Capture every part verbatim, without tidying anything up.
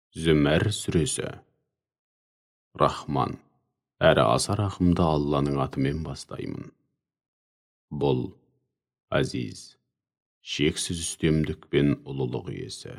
Зүмәр сүресі. Рахман, әрі аса рахымды Алланың атымен бастаймын. Бұл азиз, шексіз үстемдік пен ұлылық иесі.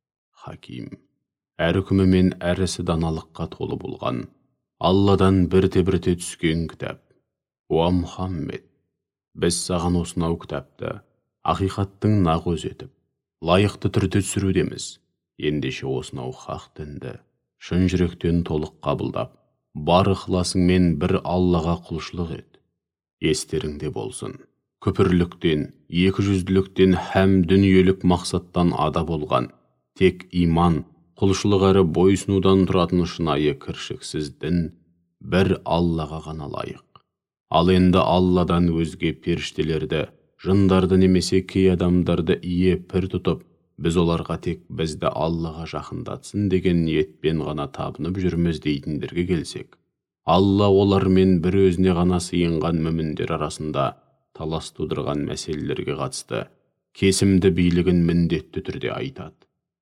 Хаким, әр үкімі мен әр ісі даналыққа толы болған, Алладан бірте-бірте түскен кітап. Уа Мұхаммед, біз саған осынау кітапты ақиқаттың нақ өзі етіп, лайықты түрде түсірудеміз. Ендеше осынау хақ дінді шын жүректен толық қабылдап, бар ықыласыңмен бір Аллаға құлшылық ет. Естеріңде болсын, күпірліктен, екіжүзділіктен һәм дүниелік мақсаттан ада болған, тек иман, құлшылық әрі бойсынудан тұратын шынайы кіршіксіз дін бір Аллаға ғана лайық. Ал енді Алладан өзге періштелерді, жындарды немесе кей адамдарды ие пір тұтып, біз оларға тек бізді Аллаға жақындатсын деген ниетпен ғана табынып жүрміз дейтіндерге келсек, Алла олармен бір өзіне ғана сыйынған мүміндер арасында талас тудырған мәселелерге қатысты кесімді билігін міндетті түрде айтады.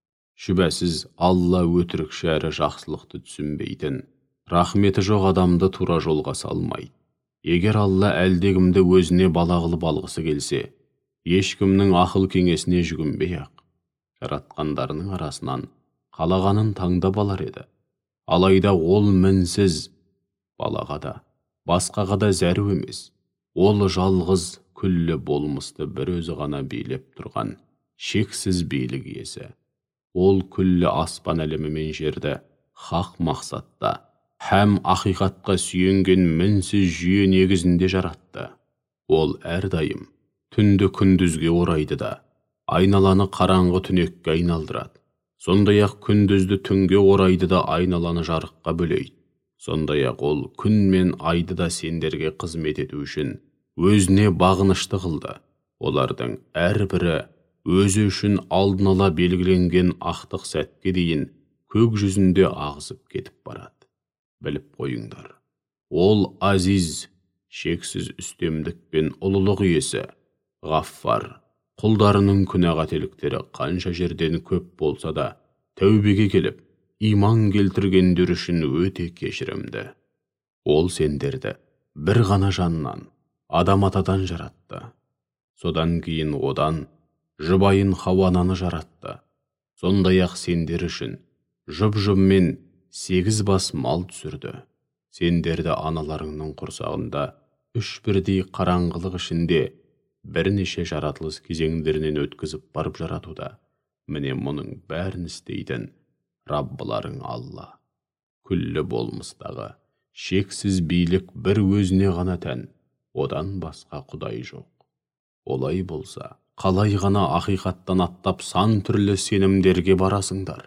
Шүбәсіз, Алла өтірікші әрі жақсылықты түсінбейтін, рахметі жоқ адамды тура жолға салмайды. Егер Алла әлдегімді өзіне бала қылып алғысы келсе, ешкімнің ақыл кеңесіне жүгінбей-ақ, жаратқандарының арасынан қалағанын таңдап алар еді. Алайда ол мінсіз, балаға да, басқаға да зәру емес. Ол жалғыз, күллі болмысты бір өзі ғана билеп тұрған шексіз билік иесі. Ол күллі аспан әлемі мен жерді хақ мақсатта һәм ақиқатқа сүйенген мінсіз жүйе негізінде жаратты. Ол әрдайым түнді күндізге орайды да, айналаны қараңғы түнекке айналдырады. Сондай-ақ күндізді түнге орайды да айналаны жарыққа бөлейді. Сондай-ақ ол күн мен айды да сендерге қызмет ету үшін өзіне бағынышты қылды. Олардың әрбірі өзі үшін алдын ала белгіленген ақтық сәтке дейін көк жүзінде ағызып кетіп барады. Біліп қойыңдар, ол азиз, шексіз үстемдік пен ұлылық иесі, ғаффар, құлдарының күнә-қателіктері қанша жерден көп болса да, тәубеге келіп, иман келтіргендер үшін өте кешірімді. Ол сендерді бір ғана жаннан, адам атадан жаратты. Содан кейін одан жұбайын Хауананы жаратты. Сондай-ақ сендер үшін жұп-жұп мен сегіз бас мал түсірді. Сендерді аналарыңның құрсағында үш бірдей қараңғылық ішінде бірнеше жаратылыс кезеңдерінен өткізіп барып жаратуда. Міне мұның бәрін істейтін Раббыларың Алла. Күллі болмыстағы шексіз билік бір өзіне ғана тән, одан басқа құдай жоқ. Олай болса, қалай ғана ақиқаттан аттап сан түрлі сенімдерге барасыңдар?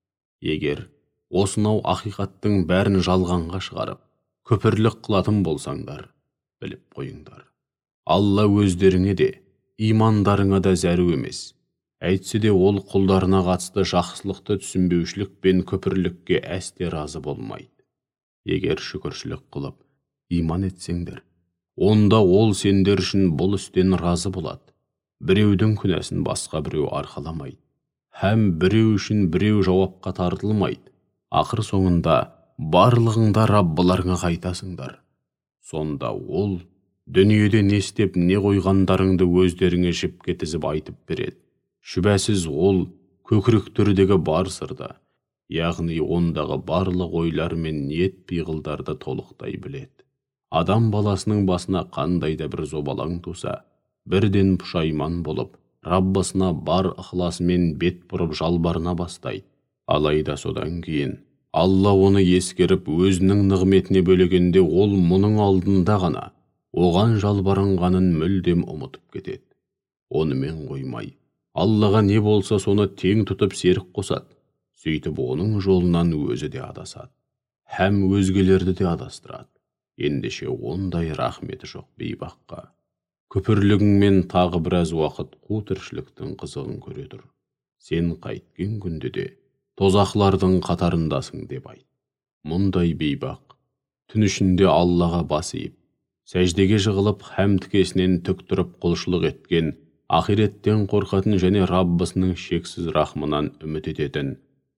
Егер осынау ақиқаттың бәрін жалғанға шығарып, күпірлік қылатын болсаңдар, біліп қойыңдар. Алла өздеріңе де, имандарыңа да зәру емес. Әйтсе де ол құлдарына қатысты жақсылықты түсінбеушілік пен күпірлікке әсте разы болмайды. Егер шүкіршілік қылып, иман етсеңдер, онда ол сендер үшін бұл істен разы болады. Біреудің күнәсін басқа біреу арқаламайды. Һәм біреу үшін біреу жауапқа тартылмайды. Ақыр соңында барлығыңда Раббыларыңа қайтасыңдар. Сонда ол дүниеде не істеп, не қойғандарыңды өздеріңе жіпке тізіп айтып береді. Шүбәсіз ол көкіректердегі бар сырды, яғни ондағы барлық ойлар мен ниет пиғылдарды толықтай біледі. Адам баласының басына қандай да бір зобалаң туса, бірден пұшайман болып, Раббысына бар ықыласымен бет бұрып жалбарына бастайды. Алайда содан кейін Алла оны ескеріп өзінің нығметіне бөлегенде ол мұның алдында ғана оған жалбарынғанын мүлдем ұмытып кетеді. Онымен қоймай, Аллаға не болса соны тең тұтып серік қосады. Сөйтіп оның жолынан өзі де адасады, һәм өзгелерді де адастырады. Ендеше ондай рахметі жоқ бейбаққа күпірлігіңмен тағы біраз уақыт қу тіршіліктің қызығын көре тұр. Сен қайткен күнде де тозақлардың қатарындасың деп айт. Мұндай бейбақ түн ішінде Аллаға бас иіп, сәждеге жығылып һәм тікесінен тік тұрып құлшылық еткен, ақиреттен қорқатын және Раббысының шексіз рахмынан үміт ететін,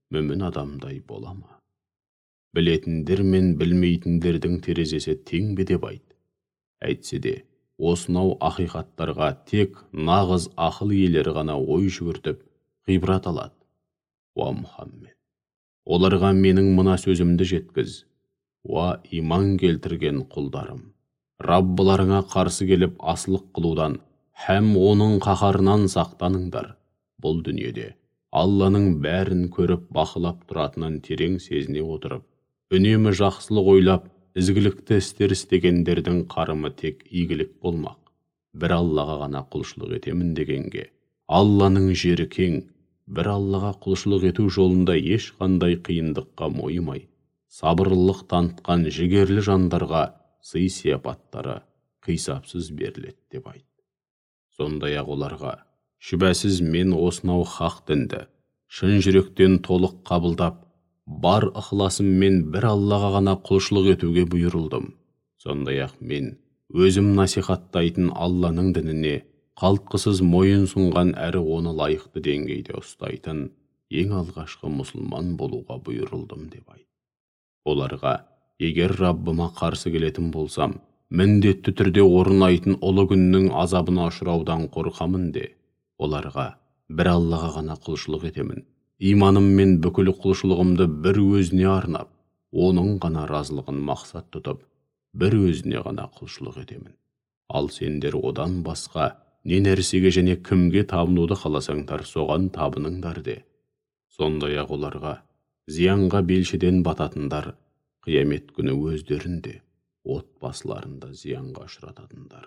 мүмін адамдай бола ма? Білетіндер мен білмейтіндердің терезесі тең бе деп айт. Әйтсе де, осынау ақиқаттарға тек нағыз ақыл иелері ғана ой жүгіртіп, ғибрат алады. Уа Мұхаммед, оларға менің мына сөзімді жеткіз. Уа иман келтірген құлдарым, Раббыларыңа қарсы келіп асылық қылудан һәм оның қаһарынан сақтаныңдар. Бұл дүниеде Алланың бәрін көріп бақылап тұратынын терең сезіне отырып, үнемі жақсылық ойлап, ізгілікті істер істегендердің қарымы тек игілік болмақ. Бір Аллаға ғана құлшылық етемін дегенге, Алланың жері кең, бір Аллаға құлшылық ету жолында ешқандай қиындыққа мойымай, сабырлылық танытқан жігерлі жандарға сый сияпаттары қисапсыз беріледі деп айт. Сондай-ақ оларға, шүбәсіз мен осынау хақ дінді шын жүректен толық қабылдап, бар ықыласыммен бір Аллаға ғана құлшылық етуге бұйырылдым. Сондай-ақ мен өзім насихаттайтын Алланың дініне қалтқысыз мойын сұнған әрі оны лайықты деңгейде ұстайтын ең алғашқы мұсылман болуға бұйырылдым деп айт. Оларға, егер Раббыма қарсы келетін болсам, міндетті түрде орнайтын ұлы күннің азабына ұшыраудан қорқамын де. Оларға, бір Аллаға ғана құлшылық етемін. Иманым мен бүкіл құлшылығымды бір өзіне арнап, оның ғана разылығын мақсат тұтып, бір өзіне ғана құлшылық етемін. Ал сендер одан басқа не нәрсеге және кімге табынуды қаласаңдар, соған табыныңдар де. Сондай-ақ оларға, зиянға белшеден бататындар, қиямет күні өздерінде, отбасыларында зиянға ұшырататындар.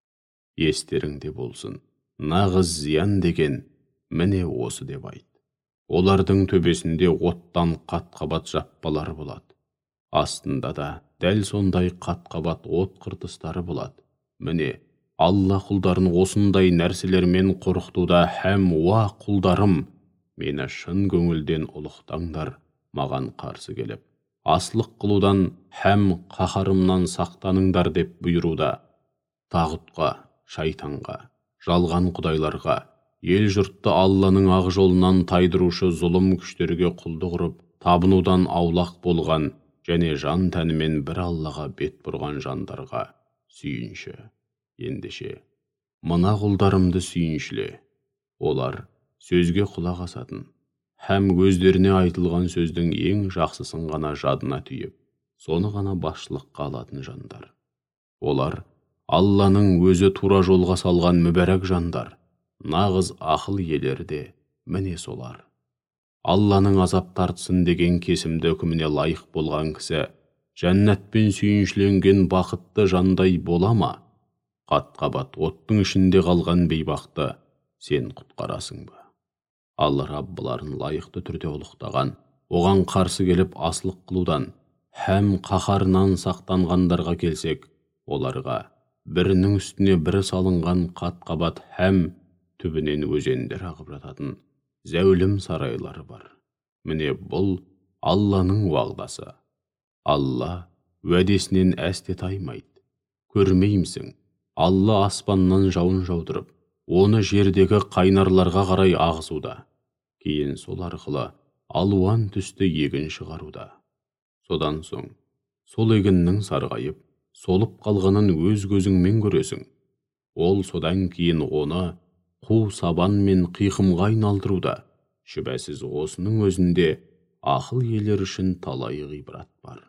Естеріңде болсын, нағыз зиян деген міне осы деп айт. Олардың төбесінде оттан қат-қабат жаппалары болады. Астында да дәл сондай қат-қабат от қыртыстары болады. Міне, Алла құлдарын осындай нәрселермен қорқытуда һәм уа құлдарым, мені шын көңілден ұлықтаңдар, маған қарсы келіп, асылық қылудан һәм қаһарымнан сақтаныңдар деп бұйыруда. Тағутқа, шайтанға, жалған құдайларға, ел жұртты Алланың ақ жолынан тайдырушы зұлым күштерге құлдық ұрып, табынудан аулақ болған және жан тәнімен бір Аллаға бет бұрған жандарға сүйінші. Ендеше, мына құлдарымды сүйіншіле. Олар сөзге құлақ асатын, һәм өздеріне айтылған сөздің ең жақсысын ғана жадына түйіп, соны ғана басшылыққа алатын жандар. Олар Алланың өзі тура жолға салған мүбәрәк жандар, нағыз ақыл иелері де міне солар. Алланың азап тартсын деген кесімді үкіміне лайық болған кісі жәннатпен сүйіншіленген бақытты жандай бола ма? Қат-қабат оттың ішінде қалған бейбақты сен құтқарасың ба? Ал Раббыларын лайықты түрде ұлықтаған, оған қарсы келіп асылық қылудан һәм қаһарынан сақтанғандарға келсек, оларға бірінің үстіне бірі салынған қат-қабат һәм түбінен өзендер ағып жататын зәулім сарайлары бар. Міне бұл Алланың уағдасы. Алла уәдесінен әсте таймайды. Көрмеймісің, Алла аспаннан жауын жаудырып, оны жердегі қайнарларға қарай ағызуда. Кейін сол арқылы алуан түсті егін шығаруда. Содан соң, сол егіннің сарғайып, солып қалғанын өз көзіңмен көресің. Ол содан кейін оны қу сабан мен қиқымға айналдыруда. Шүбәсіз осының өзінде ақыл иелері үшін талай ғибрат бар.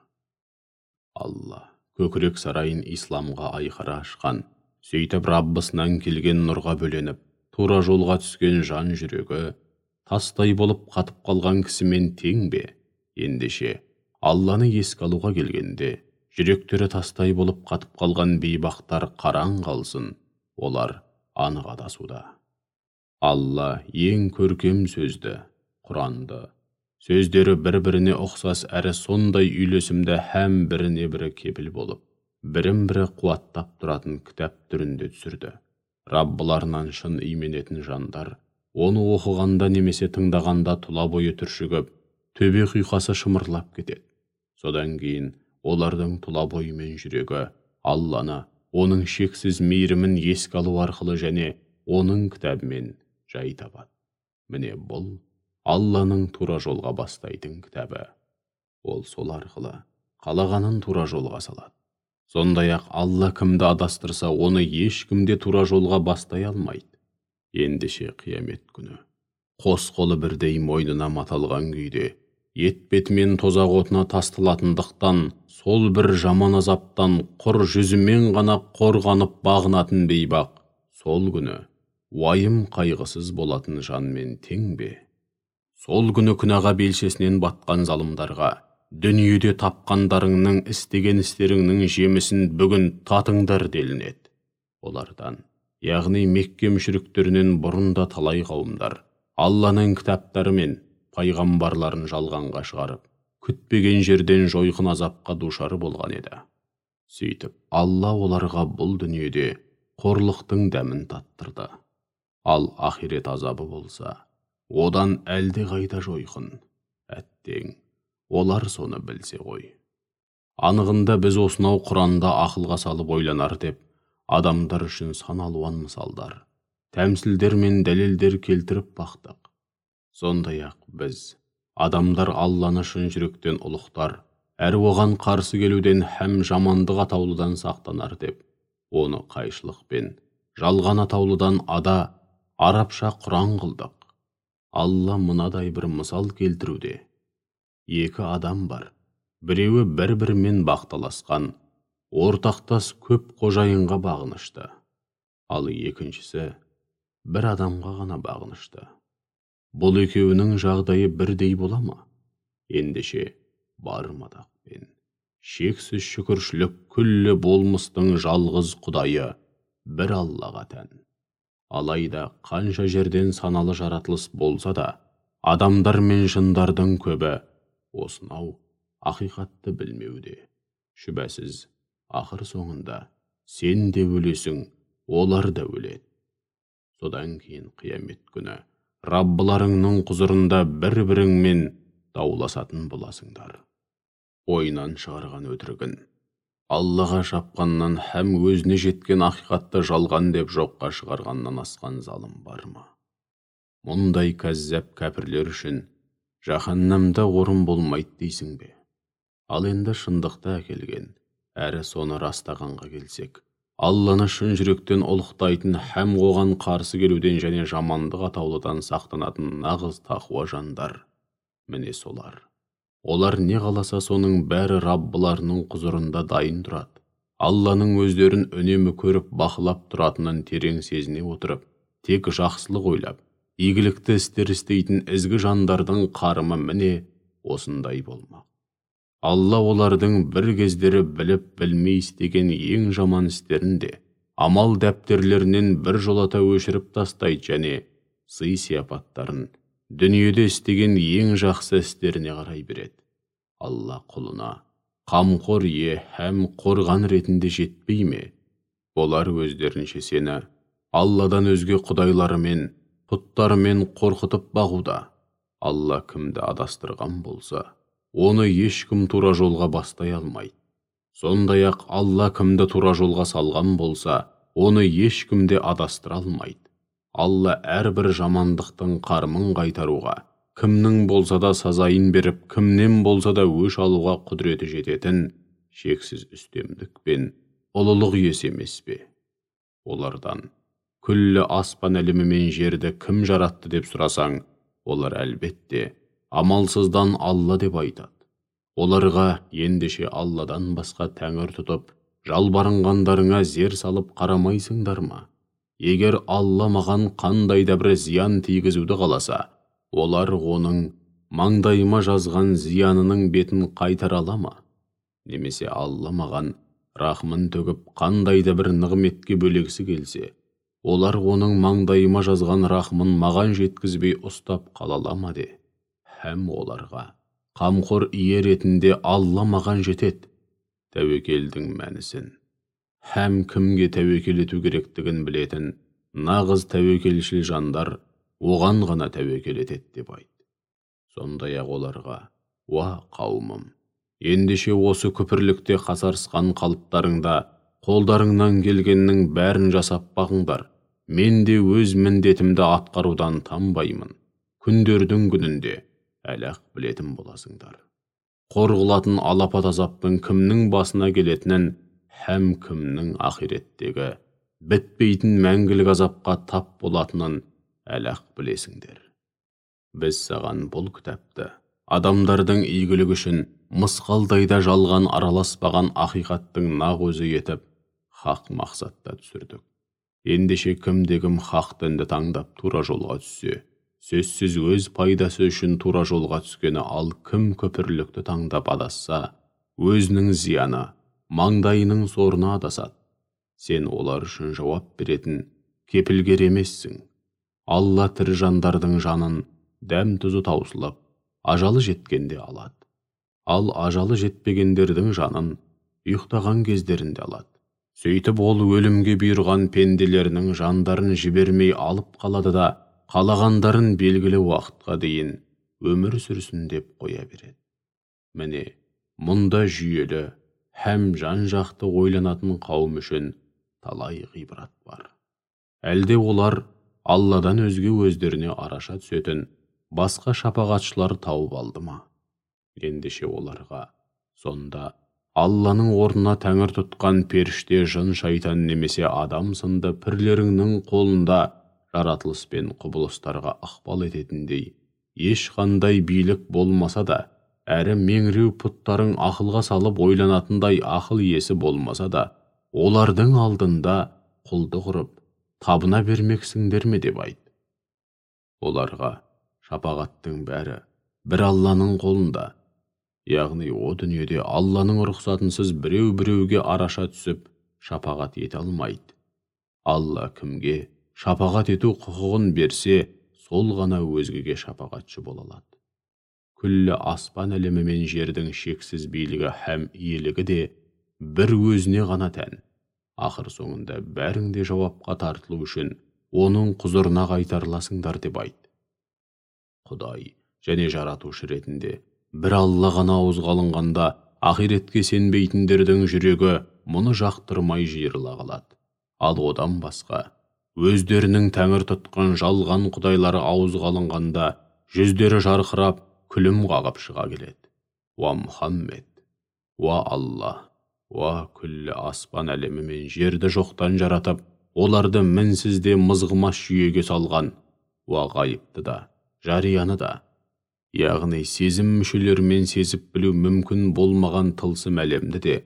Алла көкірек сарайын исламға айқара ашқан, сөйтіп Раббысынан келген нұрға бөленіп, тура жолға түскен жан жүрегі тастай болып қатып қалған кісімен тең бе? Ендеше, Алланы еске алуға келгенде, жүректері тастай болып қатып қалған бейбақтар қараң қалсын, олар анық адасуда. Алла ең көркем сөзді, Құранды, сөздері бір-біріне ұқсас әрі сондай үйлесімді һәм біріне бірі кепіл болып, бірін-бірі қуаттап тұратын кітап түрінде түсірді. Раббыларынан шын именетін жандар, оны оқығанда немесе тыңдағанда тұла бойы түршігіп, төбе құйқасы шымырлап кетеді. Содан кейін олардың тұла бойы мен жүрегі Алланы, оның шексіз мейірімін еске алу арқылы және оның кітабымен жай табады. Міне бұл Алланың тура жолға бастайтын кітабы. Ол сол арқылы қалағанын тура жолға салады. Сондай-ақ Алла кімді адастырса, оны ешкімде тура жолға бастай алмайды. Ендеше қиямет күні қос қолы бірдей мойнына маталған күйде, етбетімен тозақ отына тасталатындықтан, сол бір жаман азаптан құр жүзімен ғана қорғанып бағынатын бейбақ, сол күні уайым қайғысыз болатын жанмен тең бе? Сол күні күнәға белшесінен батқан залымдарға, дүниеде тапқандарыңның істеген істеріңнің жемісін бүгін татыңдар делінеді. Олардан, яғни Мекке мүшриктерінен бұрында талай қауымдар, Алланың кітаптары мен пайғамбарларын жалғанға шығарып, күтпеген жерден жойқын азапқа душар болған еді. Сөйтіп, Алла оларға бұл дүниеде қорлықтың дәмін таттырды. Ал ахирет азабы болса, одан әлде қайда жойқын. Әттең, олар соны білсе ғой. Анығында біз осынау Құранда ақылға салып ойланар деп, адамдар үшін сан алуан мысалдар, тәмсілдер мен дәлелдер келтіріп бақтық. Сондай-ақ біз, адамдар Алланы шын жүректен ұлықтар, әрі оған қарсы келуден һәм жамандық атаулыдан сақтанар деп, оны қайшылықпен, жалған атаулыдан ада, арабша Құран қылдық. Алла мынадай бір мысал келтіруде. Екі адам бар, біреуі бір-бірімен бақталасқан, ортақтас көп қожайынға бағынышты. Ал екіншісі бір адамға ғана бағынышты. Бұл екеуінің жағдайы бірдей бола ма? Ендеше бар мадақпен, шексіз шүкіршілік күллі болмыстың жалғыз құдайы бір Аллаға тән. Алайда қанша жерден саналы жаратылыс болса да, адамдар мен жындардың көбі осынау ақиқатты білмеуде. Шүбәсіз, ақыр соңында сен де өлесің, олар да өледі. Содан кейін қиямет күні Раббыларыңның құзырында бір-біріңмен дауласатын боласыңдар. Ойынан шығарған өтірігін, Аллаға шапқаннан һәм өзіне жеткен ақиқатты жалған деп жоққа шығарғаннан асқан залым бар ма? Мұндай кәззәп кәпірлер үшін жаһаннамда орын болмайды дейсің бе? Ал енді шындықты әкелген, әрі соны растағанға келсек, Алланы шын жүректен ұлықтайтын һәм оған қарсы келуден және жамандық атаулыдан сақтанатын нағыз тақуа жандар. Міне солар. Олар не қаласа соның бәрі Раббыларының құзырында дайын тұрады. Алланың өздерін үнемі көріп бақылап тұратынын терең сезіне отырып, тек жақсылық ойлап, игілікті істер істейтін ізгі жандардың қарымы міне осындай болмақ. Алла олардың бір кездері біліп білмей істеген ең жаман істерін де амал дәптерлерінен бір жолата өшіріп тастайды және сый сияпаттарын дүниеде істеген ең жақсы істеріне қарай береді. Алла құлына қамқор ие һәм қорған ретінде жетпей ме? Олар өздерінше сені Алладан өзге құдайларымен, пұттарымен қорқытып бағуда. Алла кімді адастырған болса, оны ешкім тура жолға бастай алмайды. Сондай-ақ Алла кімді тура жолға салған болса, оны ешкім де адастыра алмайды. Алла әрбір жамандықтың қарымын қайтаруға, кімнің болса да сазайын беріп, кімнен болса да өш алуға құдіреті жететін шексіз үстемдік пен ұлылық иесі емес пе? Олардан күллі аспан әлемі мен жерді кім жаратты деп сұрасаң, олар әлбетте амалсыздан Алла деп айтады. Оларға ендеше Алладан басқа тәңір тұтып, жалбарынғандарыңа зер салып қарамайсыңдар ма? Егер Алла маған қандай да бір зиян тигізуді қаласа, олар оның маңдайыма жазған зиянының бетін қайтара ала ма? Немесе Алла маған рахмын төгіп қандай да бір нығметке бөлегісі келсе, олар оның маңдайыма жазған рахмын маған жеткізбей ұстап қала ала ма де? Һәм оларға қамқор ие ретінде Алла маған жетеді. Тәуекелдің мәнісін, һәм кімге тәуекел ету керектігін білетін нағыз тәуекелшіл жандар оған ғана тәуекел етеді деп айт. Сондай-ақ оларға, уа қауымым, ендеше осы күпірлікте қасарысқан қалыптарыңда қолдарыңнан келгеннің бәрін жасап бағыңдар. Мен де өз міндетімді атқарудан танбаймын. күндердің күнінде әләқ білетін боласыңдар. Қор қылатын алапат азаптың кімнің басына келетінін һәм кімнің ақиреттегі бітпейтін мәңгілік азапқа тап болатынын әләқ білесіңдер. Біз саған бұл кітапты адамдардың игілігі үшін мысқалдайда жалған араласпаған ақиқаттың нақ өзі етіп, хақ мақсатта түсірдік. Ендеше кімде-кім хақ дінді таңдап тура жолға түссе, сөзсіз өз пайдасы үшін тура жолға түскені, ал кім көпірлікті таңдап адасса, өзінің зияны, маңдайының сорына адасады. Сен олар үшін жауап беретін кепілгер емессің. Алла тірі жандардың жанын дәм тұзы таусылып, ажалы жеткенде алады. Ал ажалы жетпегендердің жанын ұйықтаған кездерінде алады. Сөйтіп ол өлімге бұйырған пенделерінің жандарын жібермей алып қалады да, қалағандарын белгілі уақытқа дейін өмір сүрсін деп қоя береді. Міне, мұнда жүйелі һәм жан-жақты ойланатын қауым үшін талай ғибрат бар. Әлде олар Алладан өзге өздеріне араша түсетін басқа шапағатшылар тауып алды ма? Ендеше оларға сонда Алланың орнына тәңір тұтқан періште, жын, шайтан немесе адам сынды пірлеріңнің қолында жаратылыс пен құбылыстарға ықпал ететіндей ешқандай билік болмаса да, әрі меңіреу пұттарың ақылға салып ойланатындай ақыл иесі болмаса да, олардың алдында құлды құрып, табына бермексіңдер ме деп айт. Оларға шапағаттың бәрі бір Алланың қолында, яғни о дүниеде Алланың рұқсатынсыз біреу-біреуге араша түсіп шапағат ете алмайды. Алла кімге шапағат ету құқығын берсе, сол ғана өзгеге шапағатшы бола алады. Күллі аспан әлемі мен жердің шексіз билігі һәм иелігі де бір өзіне ғана тән. Ақыр соңында бәріңде жауапқа тартылу үшін оның құзырына қайтарыласыңдар деп айт. Құдай және жаратушы ретінде бір Алла ғана ауызға алынғанда, ақиретке сенбейтіндердің жүрегі мұны жақтырмай жиырыла қалады. Ал одан басқа өздерінің тәңір тұтқан жалған құдайлары ауызға алынғанда, жүздері жарқырап, күлім қағып шыға келеді. Уа Мұхаммед, уа Алла, уа күллі аспан әлемі мен жерді жоқтан жаратып, оларды мінсіз де мызғымас жүйеге салған, уа ғайыпты да, жарияны да, яғни сезім мүшелерімен сезіп білу мүмкін болмаған тылсым әлемді де,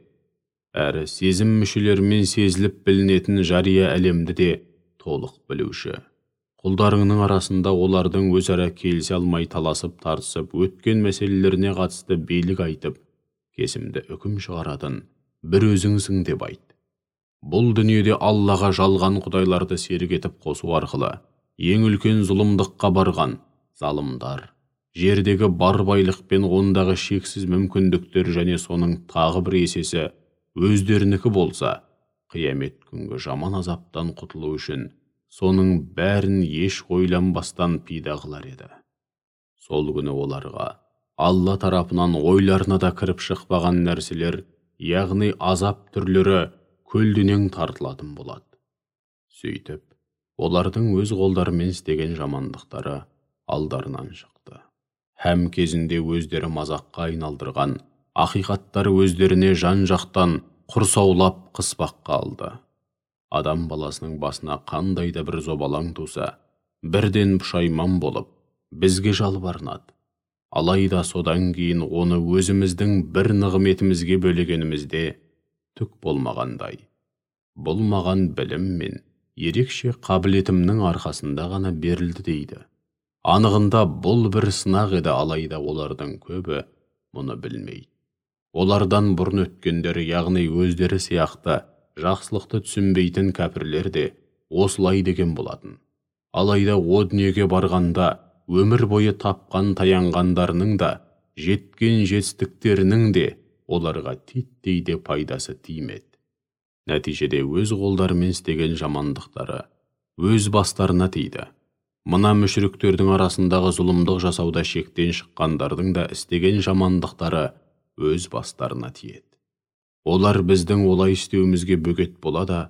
әрі сезім мүшелерімен сезіліп білінетін жария әлемді де толық білуші. Құлдарыңның арасында олардың өзара келісе алмай таласып тартысып өткен мәселелеріне қатысты билік айтып, кесімді үкім шығаратын бір өзіңсің деп айт. Бұл дүниеде Аллаға жалған құдайларды серік етіп қосу арқылы ең үлкен зұлымдыққа барған залымдар, жердегі бар байлық пен ондағы шексіз мүмкіндіктер және соның тағы бір есесі өздерінікі болса, қиямет күнгі жаман азаптан құтылу үшін соның бәрін еш ойланбастан пида қылар еді. Сол күні оларға Алла тарапынан ойларына да кіріп шықпаған нәрселер, яғни азап түрлері көлденең тартылатын болады. Сөйтіп, олардың өз қолдарымен істеген жамандықтары алдарынан шықты. Һәм кезінде өздері мазаққа айналдырған ақиқаттар өздеріне жан-жақтан құрсаулап қыспаққа алды. Адам баласының басына қандай да бір зобалаң туса, бірден пұшайман болып, бізге жалбарынады. Алайда содан кейін оны өзіміздің бір нығметімізге бөлегенімізде түк болмағандай. Бұл маған білім мен ерекше қабілетімнің арқасында ғана берілді дейді. Анығында бұл бір сынақ еді, алайда олардың көбі мұны білмейді. Олардан бұрын өткендер, яғни өздері сияқты жақсылықты түсінбейтін кәпірлер де осылай деген болатын. Алайда о дүниеге барғанда өмір бойы тапқан таянғандарының да, жеткен жетістіктерінің де оларға титтей де пайдасы тимеді. Нәтижеде өз қолдарымен істеген жамандықтары өз бастарына тиді. Мына мүшриктердің арасындағы зұлымдық жасауда шектен шыққандардың да істеген жамандықтары өз бастарына тиеді. Олар біздің олай істеуімізге бөгет бола да,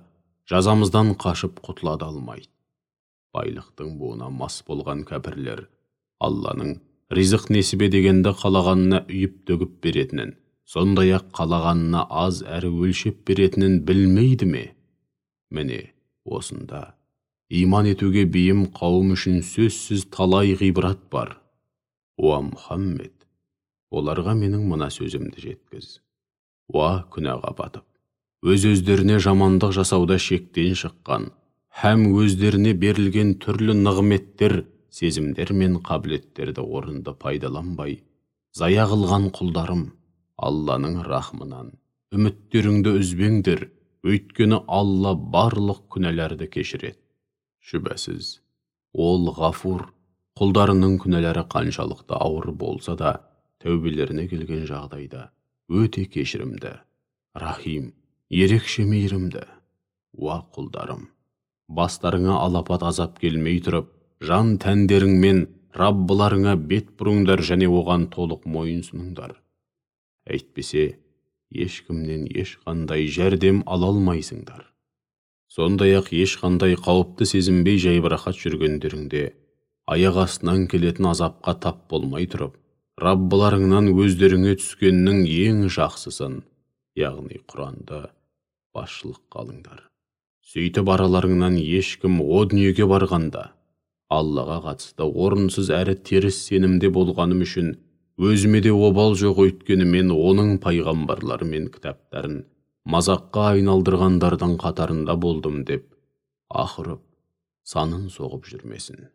жазамыздан қашып құтыла да алмайды. Байлықтың буына мас болған кәпірлер Алланың ризық несібе дегенді қалағанына үйіп төгіп беретінін, сондай-ақ қалағанына аз әрі өлшеп беретінін білмейді ме? Міне, осында иман етуге бейім қауым үшін сөзсіз талай ғибрат бар. Уа Мұхаммед, оларға менің мына сөзімді жеткіз. Уа күнәға батып, өз-өздеріне жамандық жасауда шектен шыққан, һәм өздеріне берілген түрлі нығметтер, сезімдер мен қабілеттерді орынды пайдаланбай, зая қылған құлдарым, Алланың рахмынан үміттеріңді үзбеңдер, өйткені Алла барлық күнәләрді кешіреді. Шүбәсіз, ол ғафур, құлдарының күнәлері қаншалықты ауыр болса да, тәубелеріне келген жағдайда өте кешірімді, рахим, ерекше мейірімді. Уа құлдарым, бастарыңа алапат азап келмей тұрып, жан тәндеріңмен Раббыларыңа бет бұрыңдар және оған толық мойынсұныңдар. Әйтпесе, ешкімнен ешқандай жәрдем ала алмайсыңдар. Сондай-ақ ешқандай қауіпті сезінбей жайбарақат жүргендеріңде, аяқ астынан келетін азапқа тап болмай тұрып, Раббыларыңнан өздеріңе түскеннің ең жақсысын, яғни Құранды басшылыққа алыңдар. Сөйтіп араларыңнан ешкім о дүниеге барғанда, Аллаға қатысты орынсыз әрі теріс сенімде болғаным үшін өзіме де обал жоқ, өйткені мен оның пайғамбарлары мен кітаптарын мазаққа айналдырғандардың қатарында болдым деп ақырып, санын соғып жүрмесін.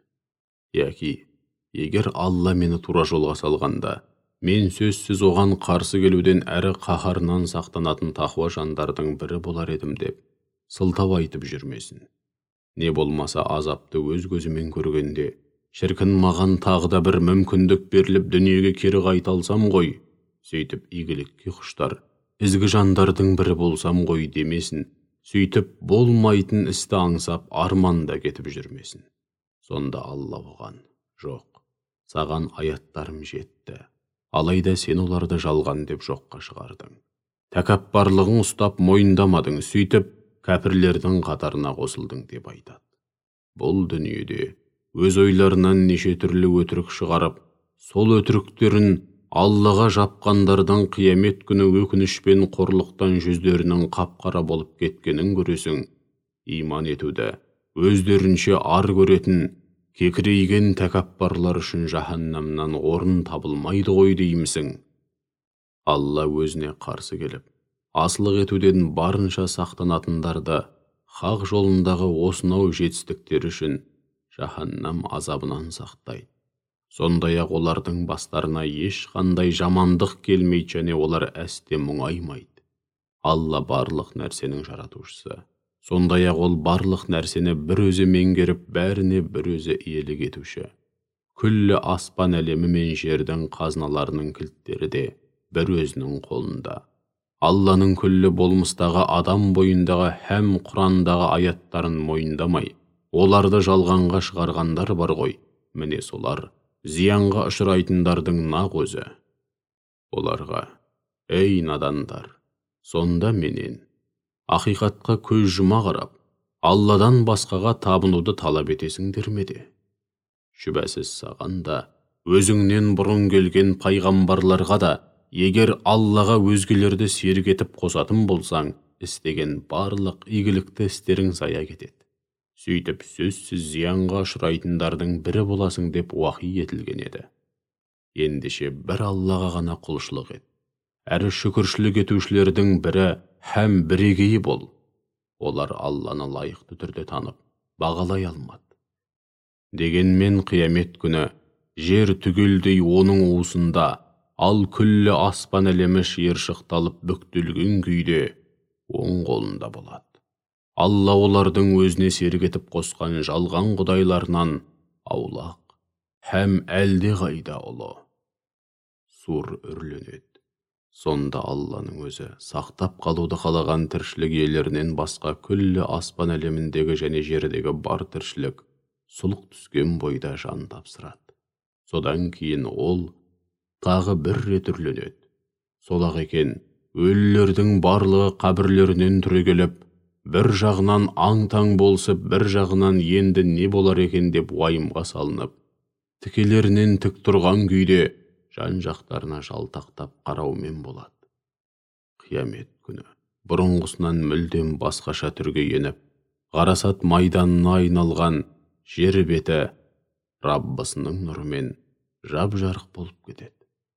Яки, егер Алла мені тура жолға салғанда, мен сөзсіз оған қарсы келуден әрі қаһарынан сақтанатын тақуа жандардың бірі болар едім деп сылтау айтып жүрмесін. Не болмаса азапты өз көзімен көргенде, шіркін маған тағы да бір мүмкіндік беріліп дүниеге кері қайта алсам ғой, сөйтіп игілікке құштар, ізгі жандардың бірі болсам ғой демесін, сөйтіп болмайтын істі аңсап арманда кетіп жүрмесін. Сонда Алла оған: жоқ, саған аяттарым жетті, алайда сен оларды жалған деп жоққа шығардың. Тәкаппарлығың ұстап мойындамадың, сөйтіп кәпірлердің қатарына қосылдың деп айтады. Бұл дүниеде өз ойларынан неше түрлі өтірік шығарып, сол өтіріктерін Аллаға жапқандардан қиямет күні өкінішпен қорлықтан жүздерінің қап-қара болып кеткенін көресің. Иман етуді өздерінше ар көретін, кекірейген тәкаппарлар үшін жаһаннамнан орын табылмайды ғой деймісің. Алла өзіне қарсы келіп, асылық етуден барынша сақтанатындарды хақ жолындағы осынау жетістіктер үшін жаһаннам азабынан сақтайды. Сондай-ақ олардың бастарына ешқандай жамандық келмейді және олар әсте мұңаймайды. Алла барлық нәрсенің жаратушысы. Сондай-ақ ол барлық нәрсені бір өзі меңгеріп, бәріне бір өзі иелік етуші. Күллі аспан әлемі мен жердің қазыналарының кілттері де бір өзінің қолында. Алланың күллі болмыстағы адам бойындағы һәм Құрандағы аяттарын мойындамай, оларды жалғанға шығарғандар бар ғой, міне солар зиянға ұшырайтындардың нақ өзі. Оларға: ей надандар, сонда менен ақиқатқа көз жұма қарап, Алладан басқаға табынуды талап етесіңдер ме де? Шүбәсіз саған да, өзіңнен бұрын келген пайғамбарларға да, егер Аллаға өзгелерді серік етіп қосатын болсаң, істеген барлық игілікті істерің зая кетеді. Сөйтіп сөзсіз зиянға ұшырайтындардың бірі боласың деп уахи етілген еді. Ендеше бір Аллаға ғана құлшылық ет. Әрі шүкіршілік етушілердің бірі һәм бірегейі бол. Олар Алланы лайықты түрде танып, бағалай алмады. Дегенмен қиямет күні жер түгелдей оның уысында, ал күллі аспан әлемі шиыршықталып бүктелген күйде оң қолында болады. Алла олардың өзіне серік етіп қосқан жалған құдайларынан аулақ һәм әлде қайда ұлы. Сур үрленеді. Сонда Алланың өзі сақтап қалуды қалаған тіршілік иелерінен басқа күллі аспан әлеміндегі және жердегі бар тіршілік сұлық түскен бойда жан тапсырады. Содан кейін ол тағы бір рет үрленеді. Сол-ақ екен, өлілердің барлығы қабірлерінен түрегеліп, бір жағынан аң-таң болсып, бір жағынан енді не болар екен деп уайымға салынып, тікелерінен тік тұрған күйде жан жақтарына жалтақтап қараумен болады. Қиямет күні бұрынғысынан мүлдем басқаша түрге еніп, ғарасат майданына айналған жер беті Раббысының нұрымен жап-жарық болып кетеді.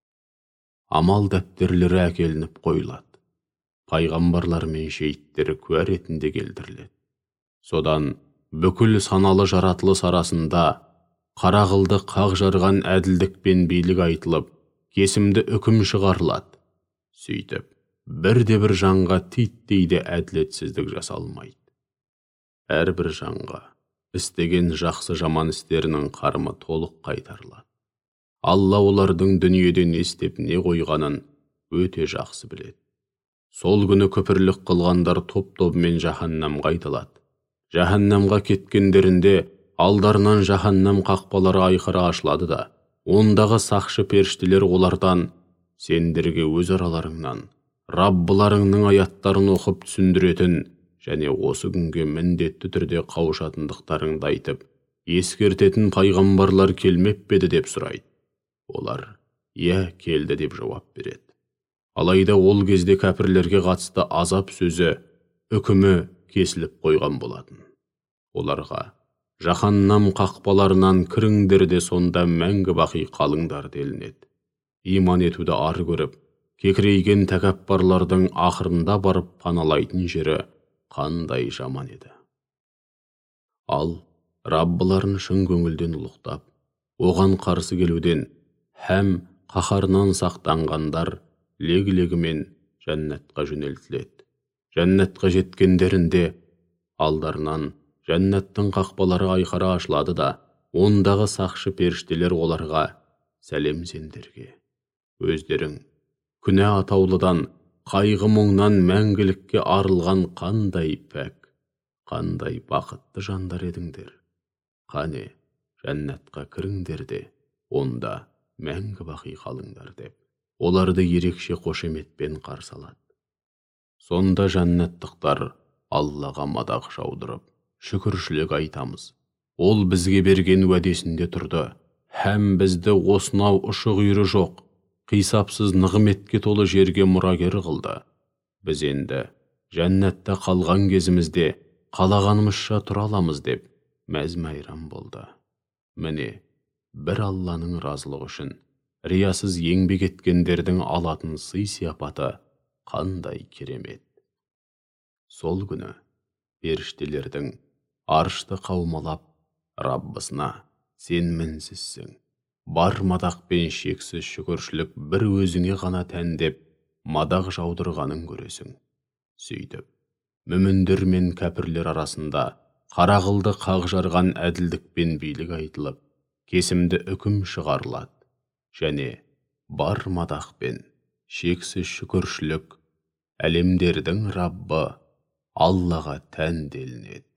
Амал дәптерлері әкелініп қойылады. Пайғамбарлар мен шейіттері куә ретінде келтіріледі. Содан бүкіл саналы жаратылыс арасында қарағылды қақ жарған әділдік пен билік айтылып, кесімді үкім шығарылады. Сөйтіп, бірде-бір жанға титтей де әділетсіздік жасалмайды. Әрбір жанға істеген жақсы жаман істерінің қарымы толық қайтарылады. Алла олардың дүниеде не істеп не қойғанын өте жақсы біледі. Сол күні күпірлік қылғандар топ-тобымен жаһаннамға айдалады. Жаһаннамға кеткендерінде алдарынан жаһаннам қақпалары айқара ашылады да, ондағы сақшы періштелер олардан сендерге өз араларыңнан Раббыларыңның аяттарын оқып түсіндіретін және осы күнге міндетті түрде қауышатындықтарыңды айтып, ескертетін пайғамбарлар келмеп пе еді деп сұрайды. Олар, иә, келді деп жауап береді. Алайда ол кезде кәпірлерге қатысты азап сөзі, үкімі кесіліп қойған болатын. Оларға, жаһаннам қақпаларынан кіріңдер де сонда мәңгі бақи қалыңдар делінеді. Иман етуді ар көріп, кекірейген тәкаппарлардың ақырында барып паналайтын жері қандай жаман еді. Ал Раббыларын шын көңілден ұлықтап, оған қарсы келуден һәм қаһарынан сақтанғандар лег-легімен жәннатқа жөнелтіледі. Жәннатқа жеткендерінде алдарынан жәннаттың қақпалары айқара ашылады да, ондағы сақшы періштелер оларға сәлем сендерге. Өздерің күнә атаулыдан, қайғы мұңнан мәңгілікке арылған қандай пәк, қандай бақытты жандар едіңдер. Қане, жәннатқа кіріңдер де, онда мәңгі бақи қалыңдар деп, оларды ерекше қошеметпен қарсы алады. Сонда жәннаттықтар Аллаға мадақ жаудырып, шүкіршілік айтамыз. Ол бізге берген уәдесінде тұрды, һәм бізді осынау ұшы-қиыры жоқ, қисапсыз нығметке толы жерге мұрагер қылды. Біз енді жәннатта қалған кезімізде қалағанымызша тұра аламыз деп мәз-мәйрам болды. Міне, бір Алланың разылығы үшін риясыз еңбек еткендердің алатын сый-сияпаты қандай керемет. Сол күні періштелердің аршты қаумалап Раббысына сен мінсізсің, бар мадақ пен шексіз шүкіршілік бір өзіңе ғана тән деп мадақ жаудырғанын көресің. Сөйтіп, мүміндер мен кәпірлер арасында қарағылды қақ жарған әділдік пен билік айтылып, кесімді үкім шығарылады, және бар мадақ пен шексіз шүкіршілік әлемдердің Раббы Аллаға тән делінеді.